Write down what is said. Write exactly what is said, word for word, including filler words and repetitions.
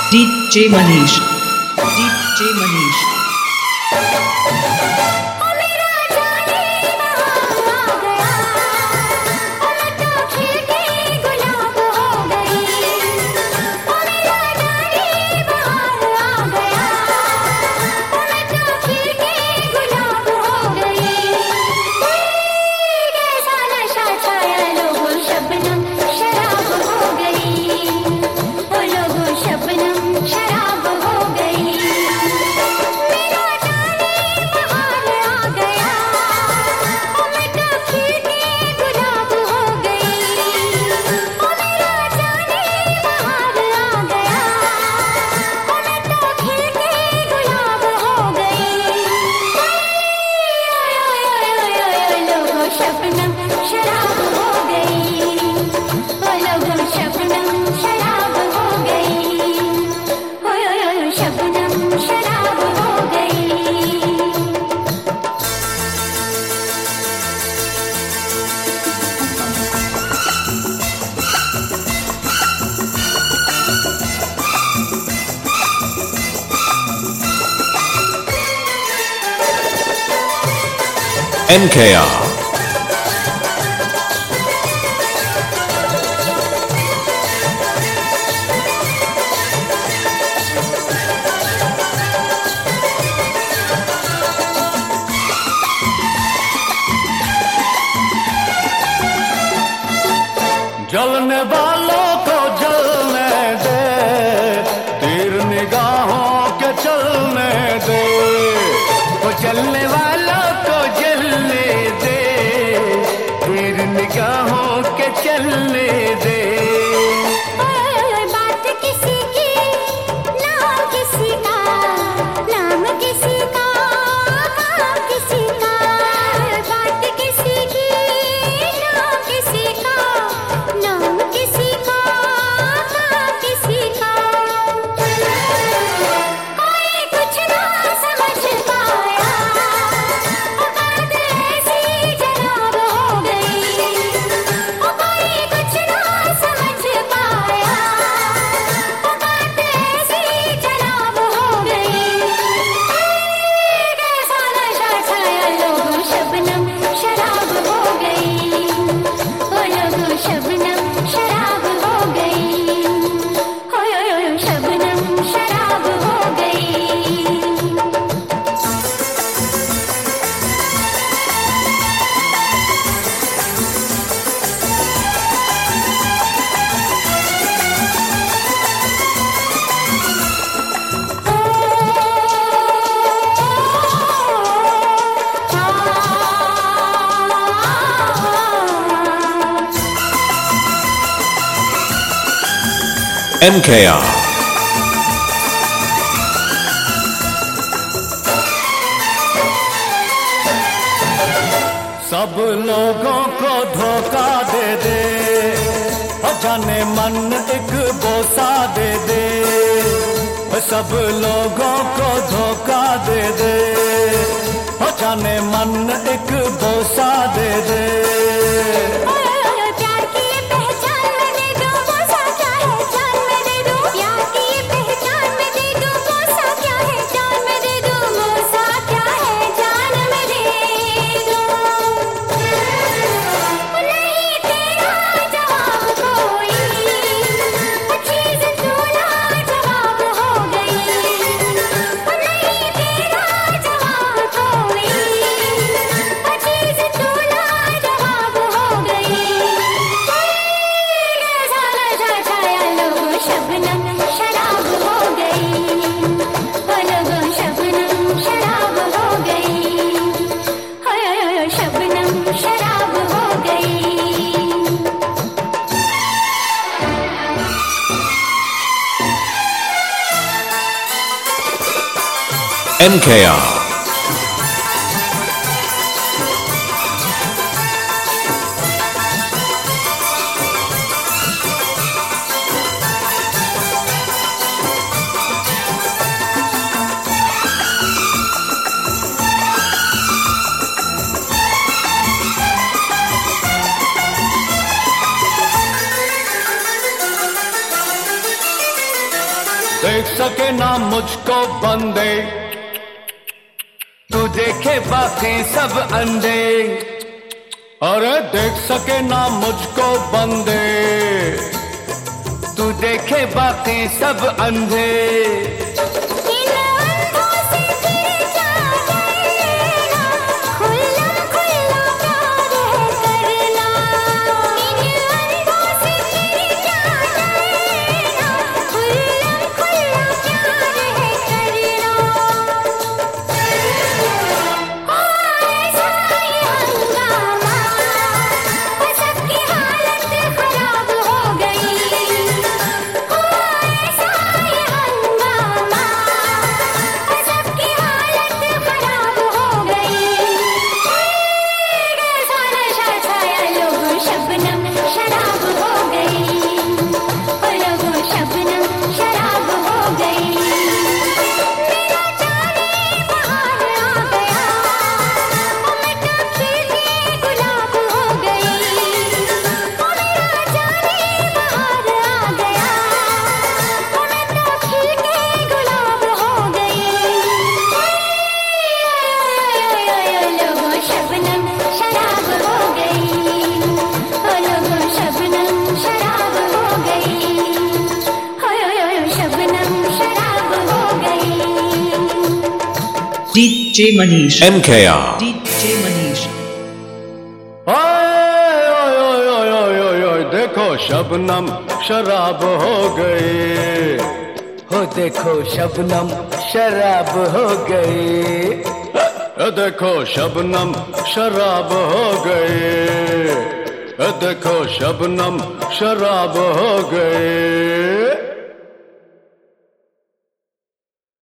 DJ Manish DJ Manish N K R जलने वालों को जलने दे, तीर निगाहों के चलने दे, तो जलने वालों को जलने दे, तीर निगाहों के चलने दे। बात किसी की नाम किसी का, नाम किसी का, काम किसी का, बात किसी की नाम किसी का, नाम किसी का, काम किसी का, कोई कुछ ना समझ पाया, बात ऐसी जनाब हो गई, कोई कुछ ना समझ पाया, बात ऐसी जनाब हो गई, कैसा नशा छाया लोगों शबनम शराब हो गई, ओ लोगों शबनम शराब हो गई, ओ यो यो यो शबनम शराब हो गई। N K R सब लोगों को धोखा दे दे, और जाने मन एक बोसा दे दे, सब लोगों को धोखा दे दे, और जाने मन एक बोसा दे दे। प्यार की ये पहचान मैं दे दूं, बोसा क्या है जान मैं दे दूं, प्यार की ये पहचान मैं दे दूं, बोसा क्या है जान मैं दे दूं, बोसा क्या है जान मैं दे दूं, नहीं तेरा जवाब कोई, चीज़ तू लाजवाब हो गई, नहीं तेरा जवाब कोई, चीज़ तू लाजवाब हो गई, कैसा नशा छाया लोगों शबनम शराब हो गई, ओ लोगों शबनम शराब हो गई, ओ यो यो यो शबनम शराब हो गई। N K R देख सके ना मुझको बंदे, तू देखे बाकी सब अंधे। अरे देख सके ना मुझको बंदे, तू देखे बाकी सब अंधे। D J Manish. M K R. D J Manish. ओए ओए ओए ओए ओए ओए ओए देखो शबनम शराब हो गई, हो देखो शबनम शराब हो गई, देखो शबनम शराब हो गई, देखो शबनम शराब हो गई।